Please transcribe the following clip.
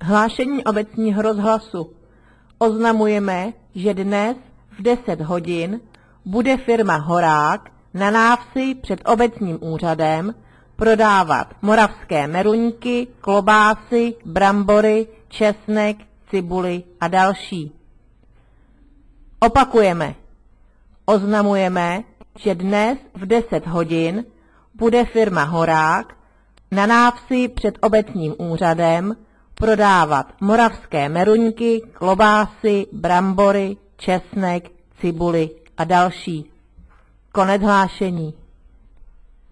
Hlášení obecního rozhlasu. Oznamujeme, že dnes v 10 hodin bude firma Horák na návsi před obecním úřadem prodávat moravské meruňky, klobásy, brambory, česnek, cibuli a další. Opakujeme. Oznamujeme, že dnes v 10 hodin bude firma Horák na návsi před obecním úřadem prodávat moravské meruňky, klobásy, brambory, česnek, cibuli a další. Konec hlášení.